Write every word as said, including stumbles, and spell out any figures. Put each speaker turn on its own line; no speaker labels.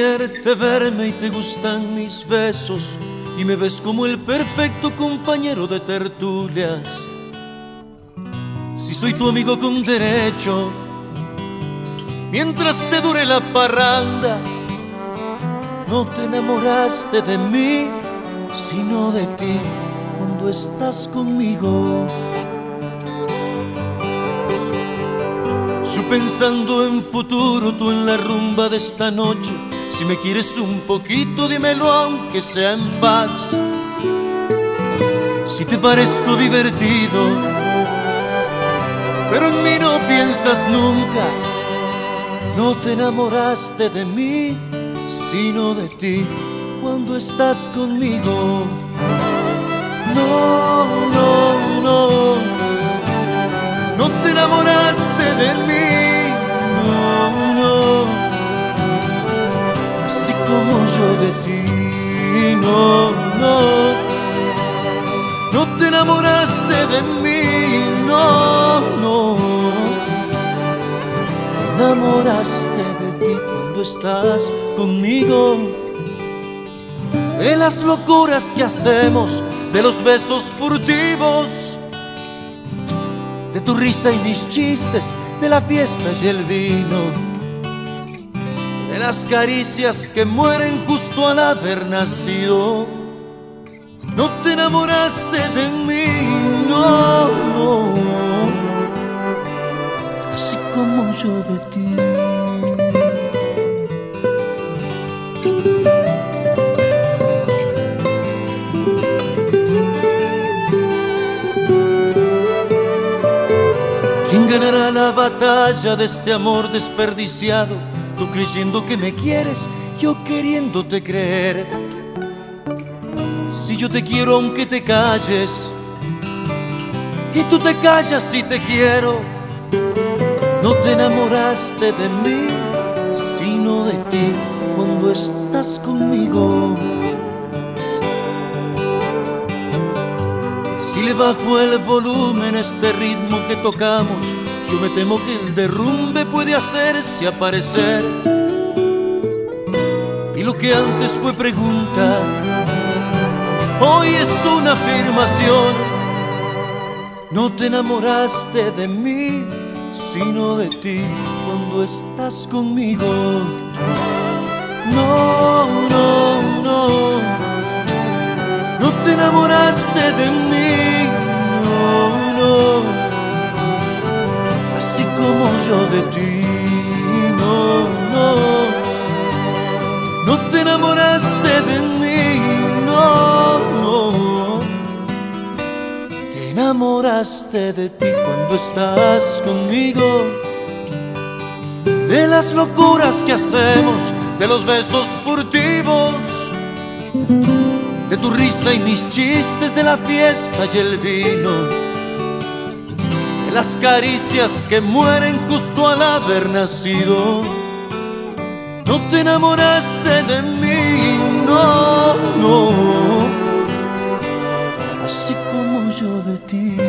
quererte verme y te gustan mis besos y me ves como el perfecto compañero de tertulias. Si soy tu amigo con derecho, mientras te dure la parranda, no te enamoraste de mí, sino de ti cuando estás conmigo. Yo pensando en futuro, tú en la rumba de esta noche. Si me quieres un poquito, dímelo aunque sea en fax. Si te parezco divertido, pero en mí no piensas nunca. No te enamoraste de mí, sino de ti cuando estás conmigo. No, no, no, no te enamoraste de mí, no, no, así como yo de ti, no, no, no te enamoraste de mí, no, no, te enamoraste de ti cuando estás conmigo. De las locuras que hacemos, de los besos furtivos, de tu risa y mis chistes, de la fiesta y el vino, de las caricias que mueren justo al haber nacido. No te enamoraste de mí, no, no, así como yo de ti. ¿Quién ganará la batalla de este amor desperdiciado? Tú creyendo que me quieres, yo queriéndote creer. Si yo te quiero aunque te calles, y tú te callas si te quiero. No te enamoraste de mí, sino de ti cuando estás conmigo. Si le bajo el volumen a este ritmo que tocamos, yo me temo que el derrumbe puede hacerse aparecer. Y lo que antes fue pregunta, hoy es una afirmación. No te enamoraste de mí, sino de ti cuando estás conmigo. No, no, no, no te enamoraste de mí, no, no, así como yo de ti, no, no, no te enamoraste de mí, no, no, te enamoraste de ti cuando estás conmigo. De las locuras que hacemos, de los besos furtivos, de tu risa y mis chistes, de la fiesta y el vino, de las caricias que mueren justo al haber nacido. No te enamoraste de mí, no, no, así como yo de ti.